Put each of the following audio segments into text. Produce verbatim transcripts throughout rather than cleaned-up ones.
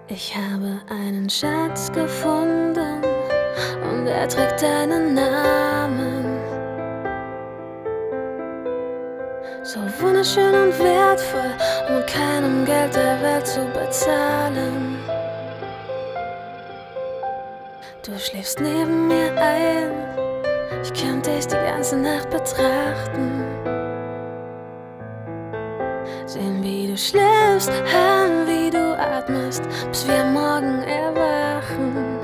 Ich habe einen Schatz gefunden und er trägt deinen Namen. So wunderschön und wertvoll, um mit keinem Geld der Welt zu bezahlen. Du schläfst neben mir ein, ich könnte dich die ganze Nacht betrachten. Sehen, wie du schläfst, hören, wie du atmest, bis wir morgen erwachen.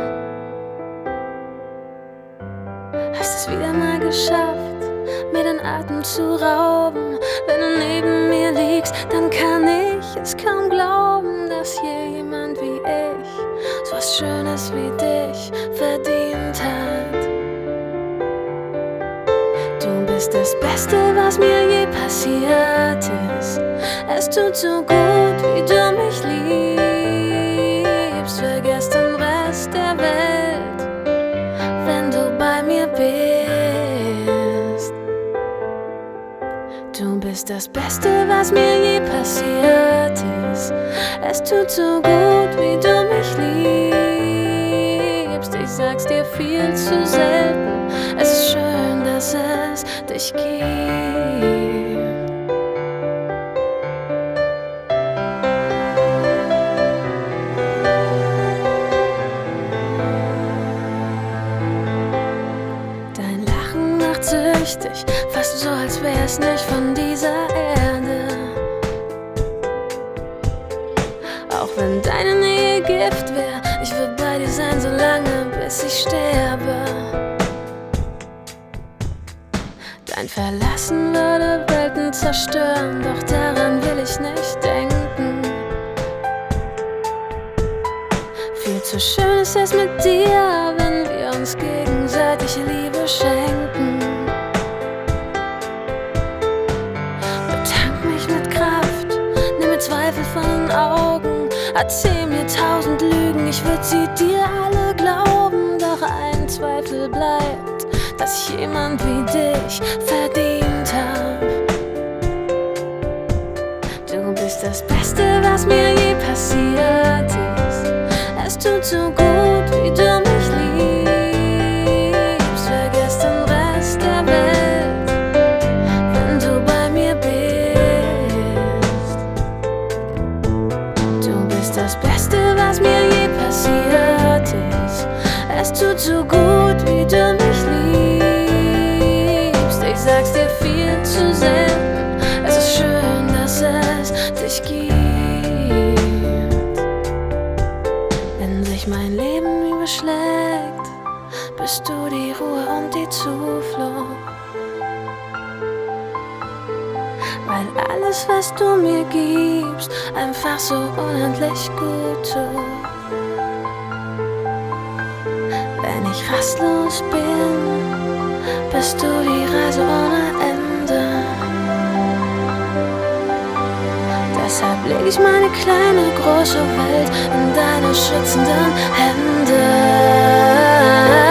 Hast es wieder mal geschafft, mir den Atem zu rauben. Wenn du neben mir liegst, dann kann ich es kaum glauben, dass hier jemand wie ich so was Schönes wie dich verdient hat. Du bist das Beste, was mir je passiert ist. Es tut so gut, wie du mich liebst. Vergiss den Rest der Welt, wenn du bei mir bist. Du bist das Beste, was mir je passiert ist. Es tut so gut, wie du mich liebst. Ich sag's dir viel zu selten. Es ist schön, dass es dich gibt. Dein Lachen macht süchtig, fast so, als wär's nicht von dieser Erde. Auch wenn deine Nähe Gift wär, ich würd bei dir sein, so lange, bis ich sterbe. Dein Verlassen würde Welten zerstören, doch daran will ich nicht denken. Viel zu schön ist es mit dir, wenn wir uns gegenseitig Liebe schenken. Betank mich mit Kraft, nimm mir Zweifel von den Augen. Erzähl mir tausend Lügen, ich würd sie dir alle glauben. Doch ein Zweifel bleibt, dass ich jemand wie dich verdient hab. Du bist das Beste, was mir je passiert ist. Es tut so gut, wie du mich liebst. Vergiss den Rest der Welt, wenn du bei mir bist. Du bist das Beste, was mir je passiert ist. Es tut so gut, wie du mich liebst. Ich sag's dir viel zu selten. Es ist schön, dass es dich gibt. Wenn sich mein Leben überschlägt, bist du die Ruhe und die Zuflucht. Weil alles, was du mir gibst, einfach so unendlich gut tut. Wenn ich rastlos bin, bist du die Reise ohne Ende. Deshalb leg ich meine kleine, große Welt in deine schützenden Hände.